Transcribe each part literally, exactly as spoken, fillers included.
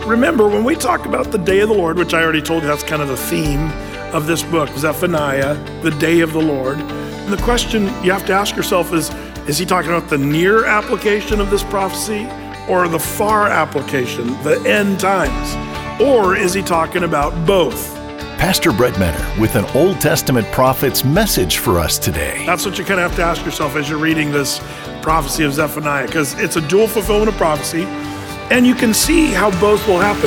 remember, when we talk about the day of the Lord, which I already told you that's kind of the theme of this book, Zephaniah, the day of the Lord, and the question you have to ask yourself is, is he talking about the near application of this prophecy or the far application, the end times? Or is he talking about both? Pastor Brett Menner with an Old Testament prophet's message for us today. That's what you kind of have to ask yourself as you're reading this prophecy of Zephaniah, because it's a dual fulfillment of prophecy, and you can see how both will happen.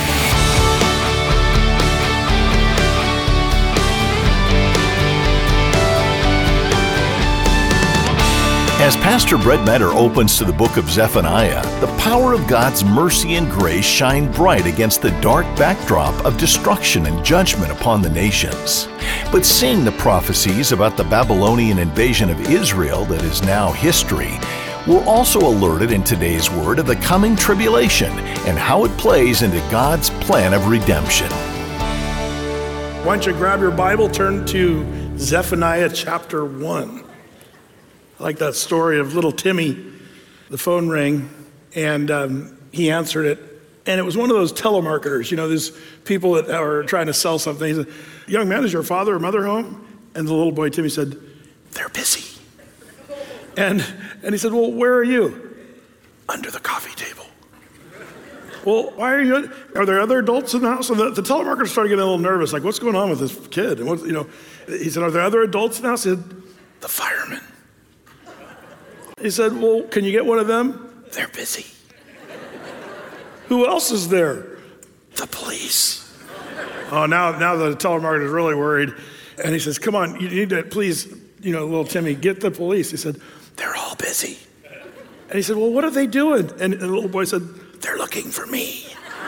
As Pastor Brett Menner opens to the book of Zephaniah, the power of God's mercy and grace shine bright against the dark backdrop of destruction and judgment upon the nations. But seeing the prophecies about the Babylonian invasion of Israel that is now history, we're also alerted in today's word of the coming tribulation and how it plays into God's plan of redemption. Why don't you grab your Bible, turn to Zephaniah chapter one. I like that story of little Timmy. The phone rang, and um, he answered it. And it was one of those telemarketers, you know, these people that are trying to sell something. He said, "Young man, is your father or mother home?" And the little boy Timmy said, "They're busy." And and he said, "Well, where are you?" "Under the coffee table." "Well, why are you, are there other adults in the house?" And the, the telemarketer started getting a little nervous, like, what's going on with this kid? And what, you know, he said, "Are there other adults in the house?" He said, "The firemen." He said, "Well, can you get one of them?" "They're busy." "Who else is there?" "The police." Oh, now now the telemarketer is really worried. And he says, "Come on, you need to please, you know, little Timmy, get the police." He said, "They're all busy." And he said, "Well, what are they doing?" And the little boy said, "They're looking for me."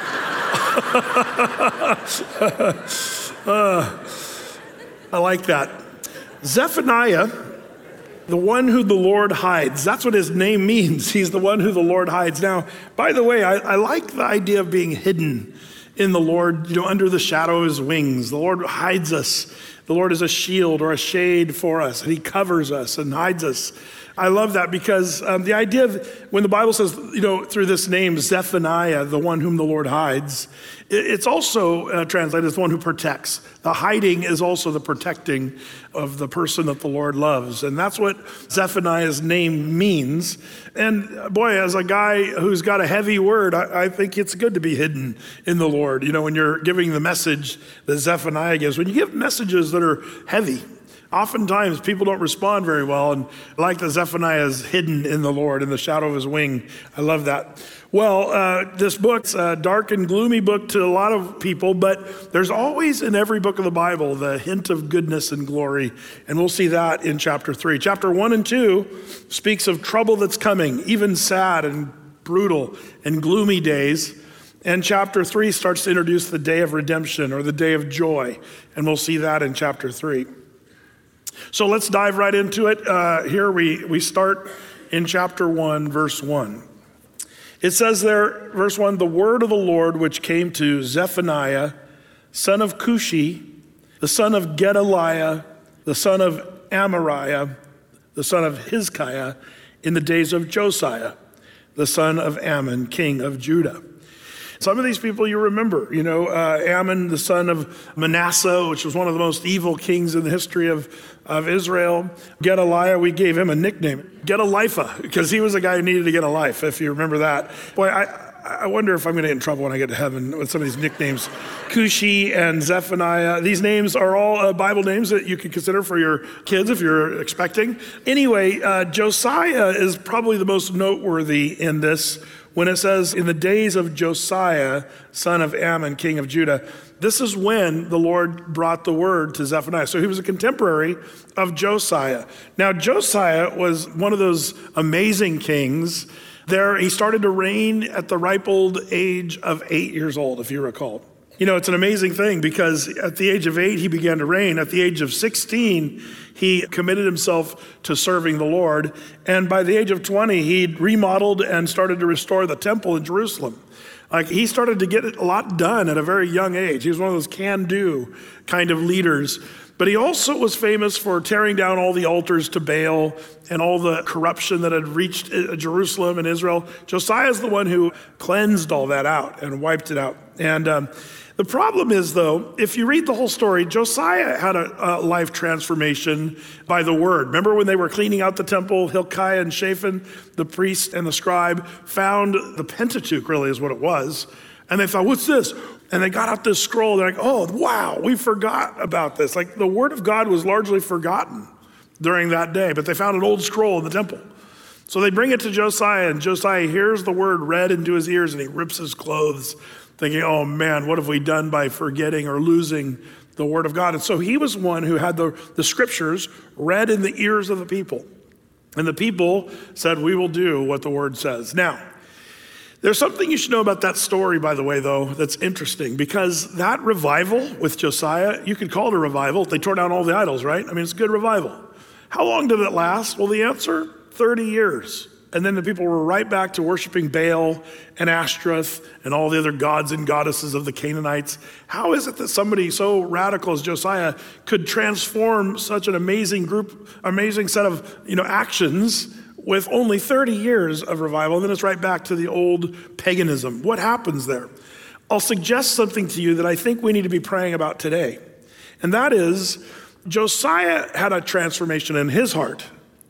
uh, I like that. Zephaniah, the one who the Lord hides. That's what his name means. He's the one who the Lord hides. Now, by the way, I, I like the idea of being hidden in the Lord, you know, under the shadow of his wings. The Lord hides us. The Lord is a shield or a shade for us, and he covers us and hides us. I love that because um, the idea of when the Bible says, you know, through this name, Zephaniah, the one whom the Lord hides, it, it's also uh, translated as the one who protects. The hiding is also the protecting of the person that the Lord loves. And that's what Zephaniah's name means. And boy, as a guy who's got a heavy word, I, I think it's good to be hidden in the Lord. You know, when you're giving the message that Zephaniah gives, when you give messages that are heavy, oftentimes people don't respond very well, and I like that Zephaniah is hidden in the Lord, in the shadow of his wing. I love that. Well, uh, this book's a dark and gloomy book to a lot of people, but there's always in every book of the Bible the hint of goodness and glory, and we'll see that in chapter three. Chapter one and two speaks of trouble that's coming, even sad and brutal and gloomy days. And chapter three starts to introduce the day of redemption or the day of joy, and we'll see that in chapter three. So let's dive right into it. Uh, here we, we start in chapter one, verse one. It says there, verse one, "The word of the Lord which came to Zephaniah, son of Cushi, the son of Gedaliah, the son of Amariah, the son of Hizkiah, in the days of Josiah, the son of Ammon, king of Judah." Some of these people you remember, you know, uh, Ammon, the son of Manasseh, which was one of the most evil kings in the history of, of Israel. Gedaliah, we gave him a nickname, Gedaliah, because he was a guy who needed to get a life, if you remember that. Boy, I, I wonder if I'm going to get in trouble when I get to heaven with some of these nicknames. Cushi and Zephaniah, these names are all uh, Bible names that you could consider for your kids if you're expecting. Anyway, uh, Josiah is probably the most noteworthy in this. When it says, "In the days of Josiah, son of Ammon, king of Judah," this is when the Lord brought the word to Zephaniah. So he was a contemporary of Josiah. Now, Josiah was one of those amazing kings. There, he started to reign at the ripe old age of eight years old, if you recall. You know, it's an amazing thing because at the age of eight, he began to reign. At the age of sixteen, he committed himself to serving the Lord. And by the age of twenty, he'd remodeled and started to restore the temple in Jerusalem. Like, he started to get a lot done at a very young age. He was one of those can-do kind of leaders. But he also was famous for tearing down all the altars to Baal and all the corruption that had reached Jerusalem and Israel. Josiah is the one who cleansed all that out and wiped it out. And um, the problem is, though, if you read the whole story, Josiah had a, a life transformation by the word. Remember when they were cleaning out the temple, Hilkiah and Shaphan, the priest and the scribe, found the Pentateuch, really is what it was. And they thought, what's this? And they got out this scroll. They're like, oh, wow, we forgot about this. Like the word of God was largely forgotten during that day, but they found an old scroll in the temple. So they bring it to Josiah, and Josiah hears the word read into his ears, and he rips his clothes, thinking, oh man, what have we done by forgetting or losing the word of God? And so he was one who had the, the scriptures read in the ears of the people. And the people said, we will do what the word says. Now, there's something you should know about that story, by the way, though, that's interesting, because that revival with Josiah, you could call it a revival. They tore down all the idols, right? I mean, it's a good revival. How long did it last? Well, the answer, thirty years. And then the people were right back to worshiping Baal and Ashtoreth and all the other gods and goddesses of the Canaanites. How is it that somebody so radical as Josiah could transform such an amazing group, amazing set of, you know, actions with only thirty years of revival? And then it's right back to the old paganism. What happens there? I'll suggest something to you that I think we need to be praying about today. And that is, Josiah had a transformation in his heart,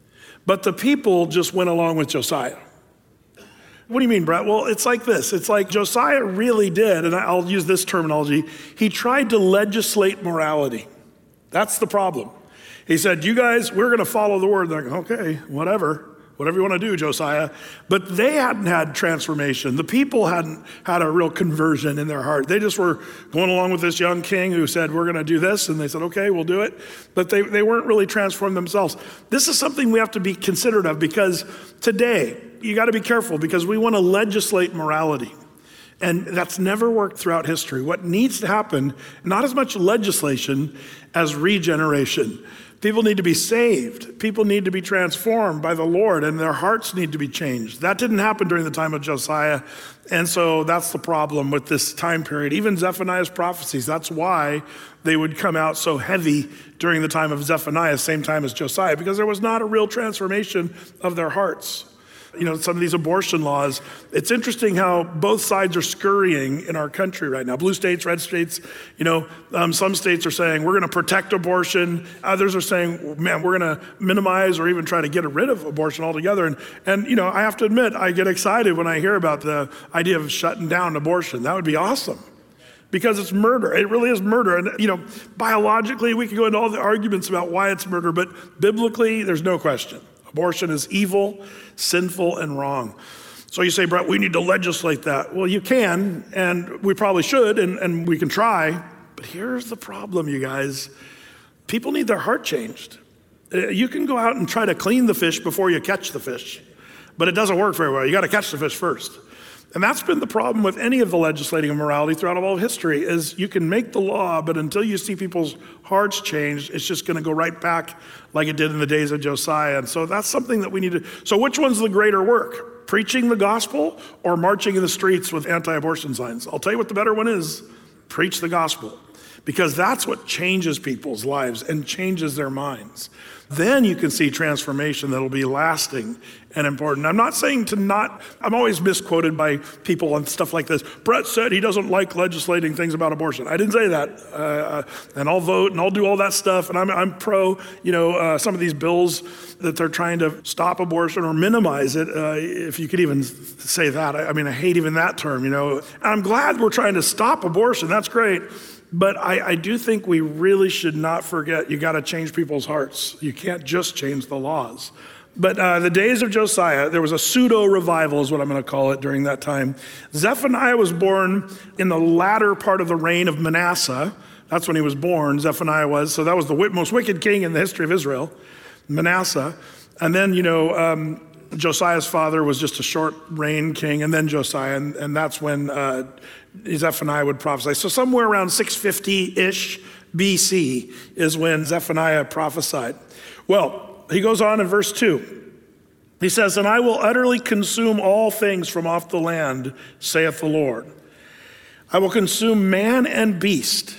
but the people just went along with Josiah. What do you mean, Brett? Well, it's like this. It's like Josiah really did, and I'll use this terminology, he tried to legislate morality. That's the problem. He said, you guys, we're going to follow the word. They're like, okay, whatever. Whatever you want to do, Josiah. But they hadn't had transformation. The people hadn't had a real conversion in their heart. They just were going along with this young king who said, we're going to do this. And they said, okay, we'll do it. But they, they weren't really transformed themselves. This is something we have to be considerate of, because today, you got to be careful, because we want to legislate morality. And that's never worked throughout history. What needs to happen, not as much legislation as regeneration. People need to be saved. People need to be transformed by the Lord, and their hearts need to be changed. That didn't happen during the time of Josiah, and so that's the problem with this time period. Even Zephaniah's prophecies, that's why they would come out so heavy during the time of Zephaniah, same time as Josiah, because there was not a real transformation of their hearts. You know, some of these abortion laws, it's interesting how both sides are scurrying in our country right now. Blue states, red states, you know, um, some states are saying we're going to protect abortion. Others are saying, man, we're going to minimize or even try to get rid of abortion altogether. And, and, you know, I have to admit, I get excited when I hear about the idea of shutting down abortion. That would be awesome. Because it's murder. It really is murder. And, you know, biologically, we can go into all the arguments about why it's murder, but biblically, there's no question. Abortion is evil, sinful, and wrong. So you say, Brett, we need to legislate that. Well, you can, and we probably should, and, and we can try. But here's the problem, you guys. People need their heart changed. You can go out and try to clean the fish before you catch the fish, but it doesn't work very well. You got to catch the fish first. And that's been the problem with any of the legislating of morality throughout all of history, is you can make the law, but until you see people's hearts changed, it's just going to go right back like it did in the days of Josiah. And so that's something that we need to, so which one's the greater work? Preaching the gospel or marching in the streets with anti-abortion signs? I'll tell you what the better one is. Preach the gospel. Because that's what changes people's lives and changes their minds. Then you can see transformation that'll be lasting and important. I'm not saying to not, I'm always misquoted by people on stuff like this. Brett said he doesn't like legislating things about abortion. I didn't say that. Uh, and I'll vote and I'll do all that stuff. And I'm, I'm pro, you know, uh, some of these bills that they're trying to stop abortion or minimize it, uh, if you could even say that. I, I mean, I hate even that term, you know. And I'm glad we're trying to stop abortion. That's great. But I, I do think we really should not forget, you got to change people's hearts. You can't just change the laws. But uh, the days of Josiah, there was a pseudo-revival is what I'm going to call it during that time. Zephaniah was born in the latter part of the reign of Manasseh. That's when he was born, Zephaniah was. So that was the most wicked king in the history of Israel, Manasseh. And then, you know, um, Josiah's father was just a short reign king, and then Josiah, and, and that's when uh, Zephaniah would prophesy. So somewhere around six fifty-ish B C is when Zephaniah prophesied. Well, he goes on in verse two. He says, and I will utterly consume all things from off the land, saith the Lord. I will consume man and beast.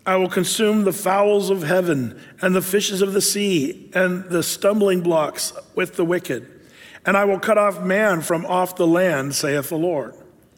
I will consume the fowls of heaven and the fishes of the sea and the stumbling blocks with the wicked. And I will cut off man from off the land, saith the Lord.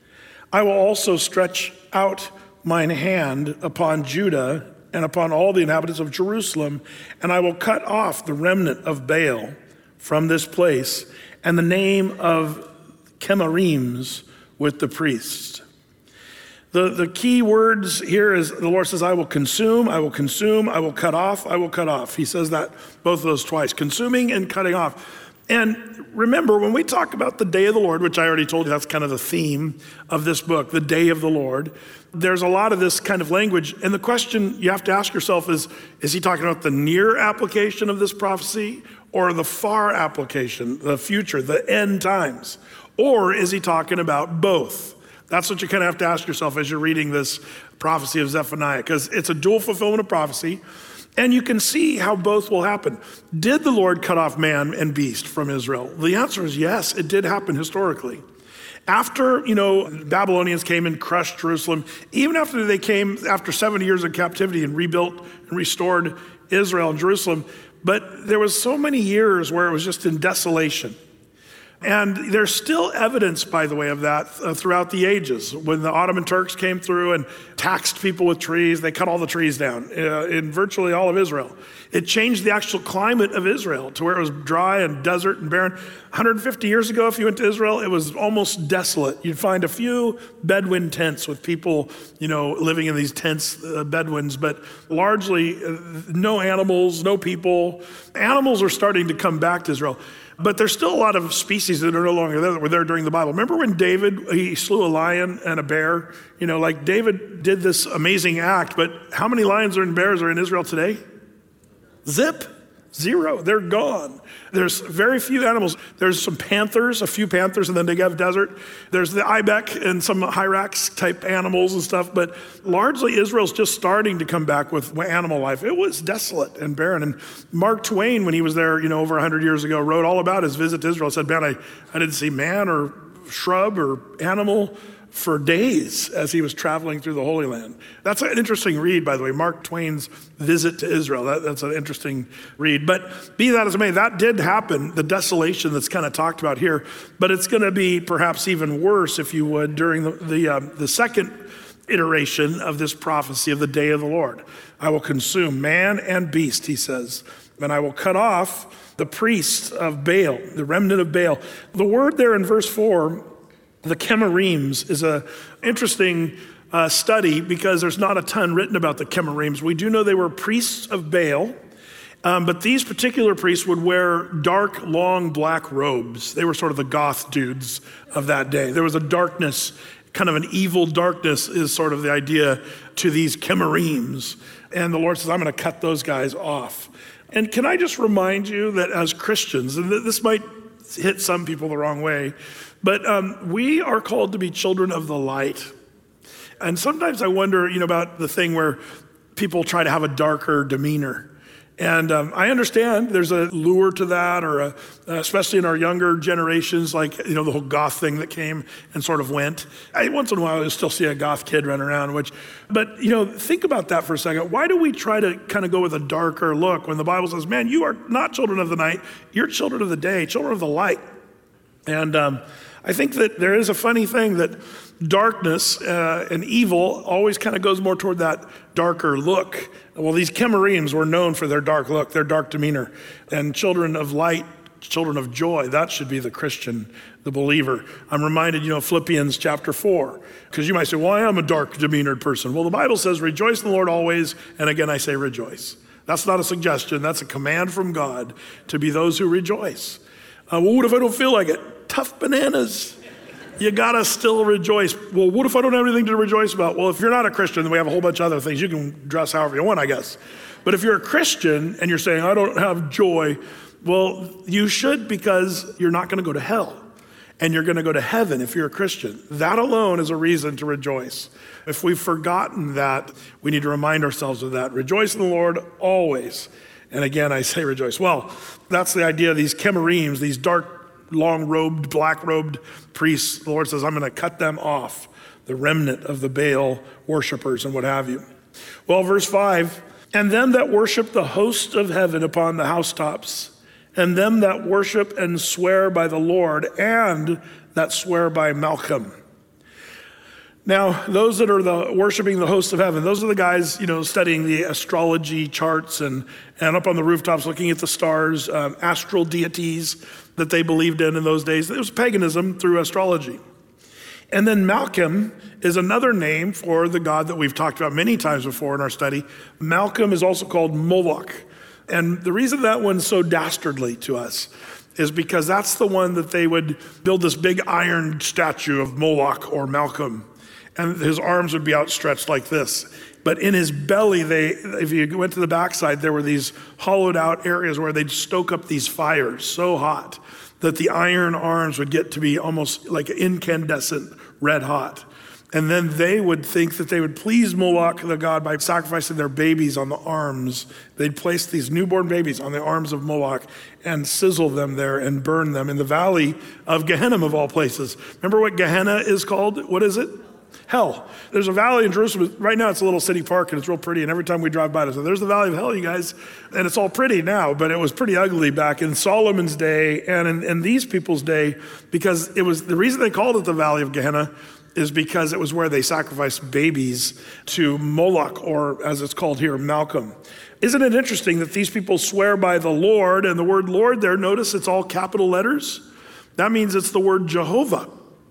I will also stretch out mine hand upon Judah and upon all the inhabitants of Jerusalem, and I will cut off the remnant of Baal from this place, and the name of Chemarims with the priests. The, the key words here is the Lord says, I will consume, I will consume, I will cut off, I will cut off. He says that, both of those twice, consuming and cutting off. And remember, when we talk about the day of the Lord, which I already told you, that's kind of the theme of this book, the day of the Lord, there's a lot of this kind of language. And the question you have to ask yourself is, is he talking about the near application of this prophecy or the far application, the future, the end times? Or is he talking about both? That's what you kind of have to ask yourself as you're reading this prophecy of Zephaniah, because it's a dual fulfillment of prophecy. And you can see how both will happen. Did the Lord cut off man and beast from Israel? The answer is yes, it did happen historically. After, you know, Babylonians came and crushed Jerusalem, even after they came, after seventy years of captivity and rebuilt and restored Israel and Jerusalem, but there was so many years where it was just in desolation. And there's still evidence, by the way, of that uh, throughout the ages. When the Ottoman Turks came through and taxed people with trees, they cut all the trees down uh, in virtually all of Israel. It changed the actual climate of Israel to where it was dry and desert and barren. one hundred fifty years ago, if you went to Israel, it was almost desolate. You'd find a few Bedouin tents with people, you know, living in these tents, uh, Bedouins, but largely uh, no animals, no people. Animals are starting to come back to Israel. But there's still a lot of species that are no longer there that were there during the Bible. Remember when David, he slew a lion and a bear? You know, like David did this amazing act, but how many lions and bears are in Israel today? Zip. Zero. They're gone. There's very few animals. There's some panthers, a few panthers in the Negev desert. There's the ibex and some hyrax type animals and stuff, but largely Israel's just starting to come back with animal life. It was desolate and barren. And Mark Twain, when he was there, you know, over one hundred years ago, wrote all about his visit to Israel. Said, man, I, I didn't see man or shrub or animal for days as he was traveling through the Holy Land. That's an interesting read, by the way, Mark Twain's visit to Israel. That, that's an interesting read. But be that as it may, that did happen, the desolation that's kind of talked about here. But it's going to be perhaps even worse, if you would, during the, the, um, the second iteration of this prophecy of the day of the Lord. I will consume man and beast, he says, and I will cut off the priests of Baal, the remnant of Baal. The word there in verse four, the Chemarims, is an interesting uh, study because there's not a ton written about the Chemarims. We do know they were priests of Baal, um, but these particular priests would wear dark, long black robes. They were sort of the goth dudes of that day. There was a darkness, kind of an evil darkness is sort of the idea to these Chemarims. And the Lord says, I'm going to cut those guys off. And can I just remind you that as Christians, and this might hit some people the wrong way, but um, we are called to be children of the light. And sometimes I wonder, you know, about the thing where people try to have a darker demeanor. And um, I understand there's a lure to that, or a, uh, especially in our younger generations, like, you know, the whole goth thing that came and sort of went. I, once in a while, I still see a goth kid running around, which, but, you know, think about that for a second. Why do we try to kind of go with a darker look when the Bible says, man, you are not children of the night, you're children of the day, children of the light? And um, I think that there is a funny thing that darkness uh, and evil always kind of goes more toward that darker look. Well, these Chemarims were known for their dark look, their dark demeanor. And children of light, children of joy, that should be the Christian, the believer. I'm reminded, you know, Philippians chapter four, because you might say, well, I am a dark demeanored person. Well, the Bible says, rejoice in the Lord always. And again, I say rejoice. That's not a suggestion. That's a command from God to be those who rejoice. Uh, well, what if I don't feel like it? Tough bananas. You gotta still rejoice. Well, what if I don't have anything to rejoice about? Well, if you're not a Christian, then we have a whole bunch of other things. You can dress however you want, I guess. But if you're a Christian and you're saying, I don't have joy, well, you should, because you're not gonna go to hell. And you're gonna go to heaven if you're a Christian. That alone is a reason to rejoice. If we've forgotten that, we need to remind ourselves of that. Rejoice in the Lord always. And again, I say rejoice. Well, that's the idea of these Chemarims, these dark, long-robed, black-robed priests. The Lord says, I'm going to cut them off, the remnant of the Baal worshipers and what have you. Well, verse five, and them that worship the host of heaven upon the housetops, and them that worship and swear by the Lord, and that swear by Malcham. Now, those that are the worshiping the host of heaven, those are the guys, you know, studying the astrology charts and, and up on the rooftops looking at the stars, um, astral deities that they believed in in those days. It was paganism through astrology. And then Malcham is another name for the god that we've talked about many times before in our study. Malcham is also called Moloch. And the reason that one's so dastardly to us is because that's the one that they would build this big iron statue of Moloch or Malcham. And his arms would be outstretched like this. But in his belly, they, if you went to the backside, there were these hollowed out areas where they'd stoke up these fires so hot that the iron arms would get to be almost like incandescent red hot. And then they would think that they would please Moloch, the god, by sacrificing their babies on the arms. They'd place these newborn babies on the arms of Moloch and sizzle them there and burn them in the valley of Gehenna, of all places. Remember what Gehenna is called? What is it? Hell. There's a valley in Jerusalem. Right now it's a little city park and it's real pretty. And every time we drive by it, so there's the valley of hell, you guys. And it's all pretty now, but it was pretty ugly back in Solomon's day and in, in these people's day, because it was, the reason they called it the valley of Gehenna is because it was where they sacrificed babies to Moloch, or as it's called here, Malcham. Isn't it interesting that these people swear by the Lord, and the word Lord there, notice it's all capital letters? That means it's the word Jehovah.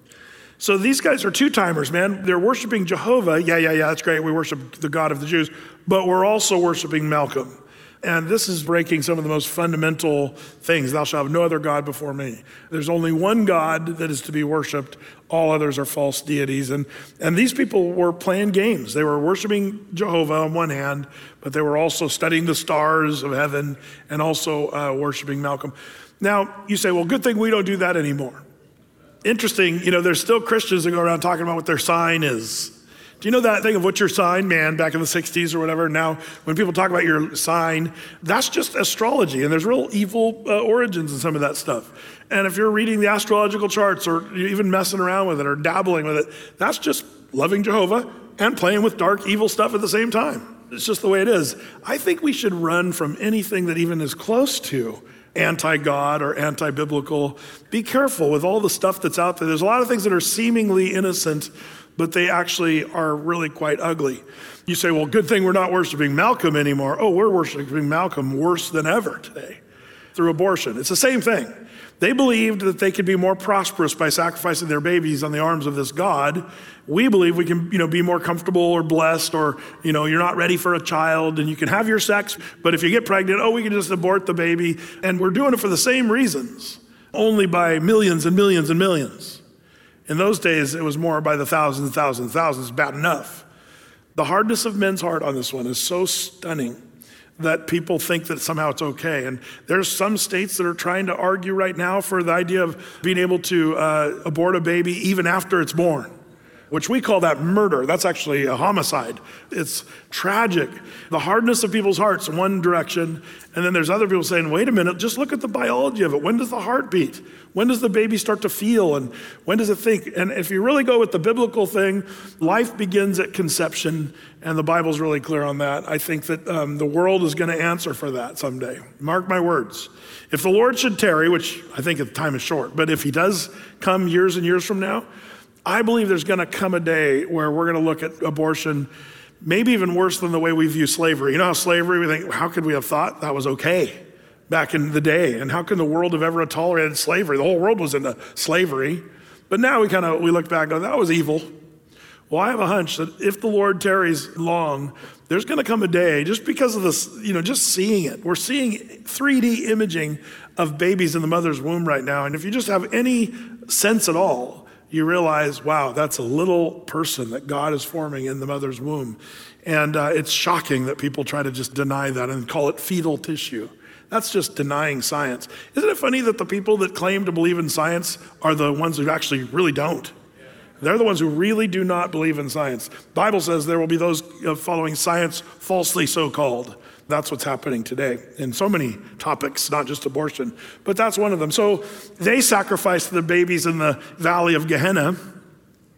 So these guys are two-timers, man. They're worshiping Jehovah. Yeah, yeah, yeah, that's great. We worship the God of the Jews. But we're also worshiping Malcham. And this is breaking some of the most fundamental things. Thou shalt have no other God before me. There's only one God that is to be worshiped. All others are false deities. And, and these people were playing games. They were worshiping Jehovah on one hand, but they were also studying the stars of heaven and also uh, worshiping Malcham. Now, you say, well, good thing we don't do that anymore. Interesting, you know, there's still Christians that go around talking about what their sign is. Do you know that thing of what's your sign, man, back in the sixties or whatever? Now, when people talk about your sign, that's just astrology, and there's real evil uh, origins in some of that stuff. And if you're reading the astrological charts or you're even messing around with it or dabbling with it, that's just loving Jehovah and playing with dark, evil stuff at the same time. It's just the way it is. I think we should run from anything that even is close to anti-God or anti-biblical. Be careful with all the stuff that's out there. There's a lot of things that are seemingly innocent, but they actually are really quite ugly. You say, well, good thing we're not worshiping Malcham anymore. Oh, we're worshiping Malcham worse than ever today through abortion. It's the same thing. They believed that they could be more prosperous by sacrificing their babies on the arms of this God. We believe we can, you know, be more comfortable or blessed, or, you know, you're not ready for a child and you can have your sex, but if you get pregnant, oh, we can just abort the baby. And we're doing it for the same reasons, only by millions and millions and millions. In those days, it was more by the thousands and thousands and thousands, bad enough. The hardness of men's heart on this one is so stunning that people think that somehow it's okay. And there's some states that are trying to argue right now for the idea of being able to uh, abort a baby even after it's born, which we call that murder. That's actually a homicide. It's tragic. The hardness of people's hearts in one direction, and then there's other people saying, wait a minute, just look at the biology of it. When does the heart beat? When does the baby start to feel? And when does it think? And if you really go with the biblical thing, life begins at conception, and the Bible's really clear on that. I think that um, the world is going to answer for that someday. Mark my words. If the Lord should tarry, which I think the time is short, but if he does come years and years from now, I believe there's going to come a day where we're going to look at abortion maybe even worse than the way we view slavery. You know how slavery, we think, how could we have thought that was okay back in the day? And how can the world have ever tolerated slavery? The whole world was into slavery. But now we kind of, we look back and go, that was evil. Well, I have a hunch that if the Lord tarries long, there's going to come a day, just because of this, you know, just seeing it. We're seeing three D imaging of babies in the mother's womb right now. And if you just have any sense at all, you realize, wow, that's a little person that God is forming in the mother's womb. And uh, it's shocking that people try to just deny that and call it fetal tissue. That's just denying science. Isn't it funny that the people that claim to believe in science are the ones who actually really don't? They're the ones who really do not believe in science. The Bible says there will be those following science falsely so-called. That's what's happening today in so many topics, not just abortion, but that's one of them. So they sacrificed the babies in the valley of Gehenna.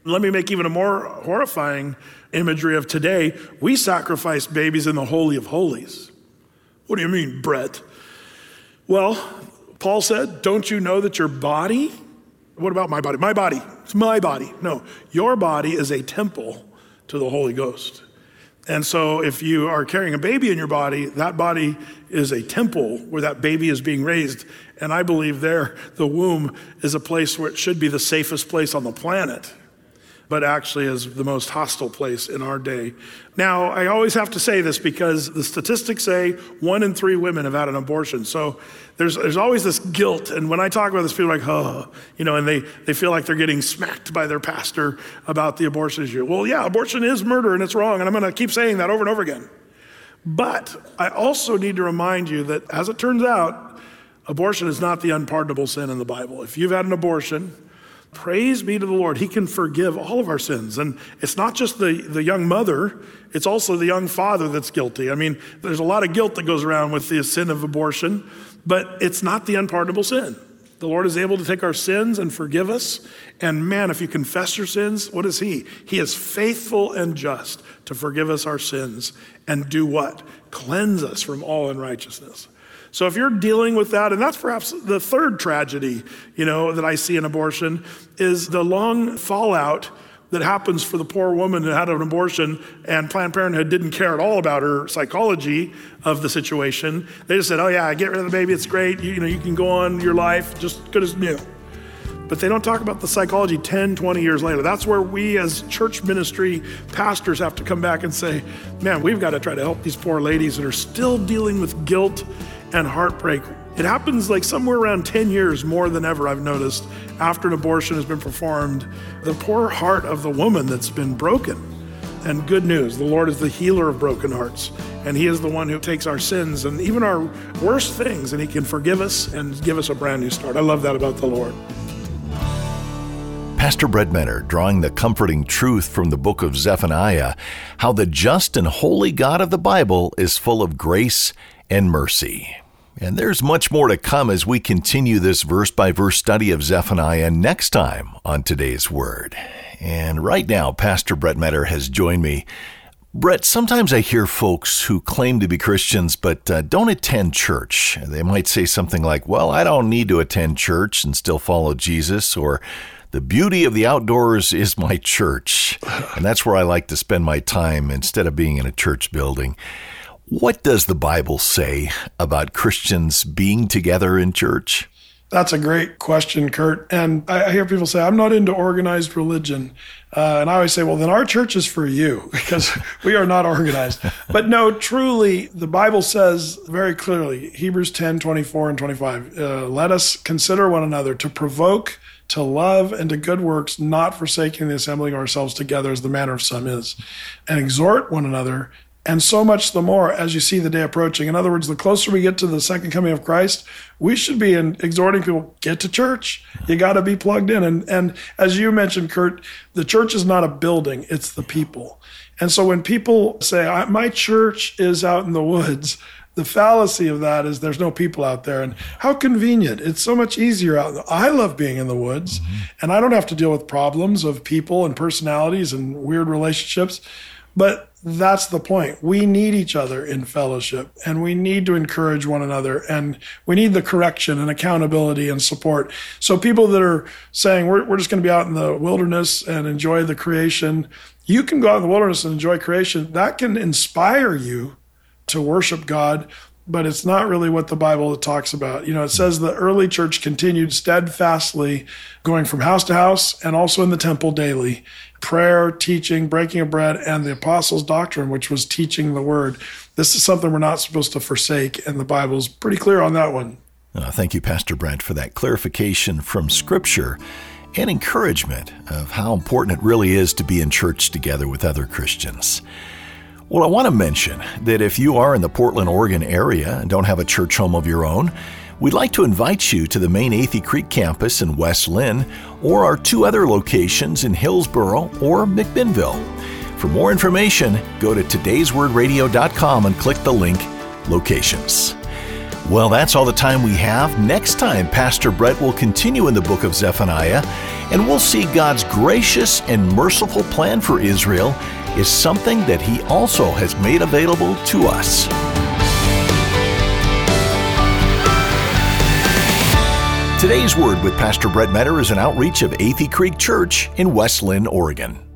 Let me make even a more horrifying imagery of today. We sacrifice babies in the Holy of Holies. What do you mean, Brett? Well, Paul said, don't you know that your body, what about my body? My body, it's my body. No, your body is a temple to the Holy Ghost. And so if you are carrying a baby in your body, that body is a temple where that baby is being raised. And I believe there, the womb is a place where it should be the safest place on the planet, but actually is the most hostile place in our day. Now, I always have to say this because the statistics say one in three women have had an abortion. So there's there's always this guilt. And when I talk about this, people are like, oh, you know, and they, they feel like they're getting smacked by their pastor about the abortion issue. Well, yeah, abortion is murder and it's wrong. And I'm going to keep saying that over and over again. But I also need to remind you that, as it turns out, abortion is not the unpardonable sin in the Bible. If you've had an abortion, praise be to the Lord. He can forgive all of our sins. And it's not just the, the young mother, it's also the young father that's guilty. I mean, there's a lot of guilt that goes around with the sin of abortion, but it's not the unpardonable sin. The Lord is able to take our sins and forgive us. And man, if you confess your sins, what is he? He is faithful and just to forgive us our sins and do what? Cleanse us from all unrighteousness. So if you're dealing with that, and that's perhaps the third tragedy, you know, that I see in abortion, is the long fallout that happens for the poor woman who had an abortion, and Planned Parenthood didn't care at all about her psychology of the situation. They just said, oh yeah, get rid of the baby, it's great, you, you know, you can go on your life just good as new. But they don't talk about the psychology ten, twenty years later. That's where we as church ministry pastors have to come back and say, man, we've got to try to help these poor ladies that are still dealing with guilt and heartbreak. It happens like somewhere around ten years more than ever, I've noticed, after an abortion has been performed, the poor heart of the woman that's been broken. And good news, the Lord is the healer of broken hearts. And he is the one who takes our sins and even our worst things, and he can forgive us and give us a brand new start. I love that about the Lord. Pastor Brett Menner drawing the comforting truth from the book of Zephaniah, how the just and holy God of the Bible is full of grace and mercy. And there's much more to come as we continue this verse-by-verse study of Zephaniah next time on Today's Word. And right now, Pastor Brett Menner has joined me. Brett, sometimes I hear folks who claim to be Christians but uh, don't attend church. They might say something like, well, I don't need to attend church and still follow Jesus, or the beauty of the outdoors is my church, and that's where I like to spend my time instead of being in a church building. What does the Bible say about Christians being together in church? That's a great question, Kurt. And I hear people say, I'm not into organized religion. Uh, and I always say, well, then our church is for you, because we are not organized. But no, truly, the Bible says very clearly, Hebrews ten, twenty-four and twenty-five, uh, let us consider one another to provoke to love and to good works, not forsaking the assembling of ourselves together as the manner of some is, and exhort one another, and so much the more as you see the day approaching. In other words, the closer we get to the second coming of Christ, we should be in exhorting people, get to church. You got to be plugged in. And, and as you mentioned, Kurt, the church is not a building, it's the people. And so when people say, my church is out in the woods, the fallacy of that is there's no people out there. And how convenient. It's so much easier out there. I love being in the woods, mm-hmm. and I don't have to deal with problems of people and personalities and weird relationships. But that's the point. We need each other in fellowship, and we need to encourage one another, and we need the correction and accountability and support. So people that are saying, we're, we're just going to be out in the wilderness and enjoy the creation, you can go out in the wilderness and enjoy creation. That can inspire you to worship God, but it's not really what the Bible talks about. You know, it says the early church continued steadfastly going from house to house and also in the temple daily. Prayer, teaching, breaking of bread, and the apostles' doctrine, which was teaching the word. This is something we're not supposed to forsake, and the Bible's pretty clear on that one. Uh, thank you, Pastor Brent, for that clarification from Scripture and encouragement of how important it really is to be in church together with other Christians. Well, I want to mention that if you are in the Portland, Oregon area and don't have a church home of your own, we'd like to invite you to the main Athey Creek campus in West Lynn or our two other locations in Hillsboro or McMinnville. For more information, go to todays word radio dot com and click the link Locations. Well, that's all the time we have. Next time, Pastor Brett will continue in the book of Zephaniah, and we'll see God's gracious and merciful plan for Israel is something that He also has made available to us. Today's Word with Pastor Brett Metter is an outreach of Athey Creek Church in West Linn, Oregon.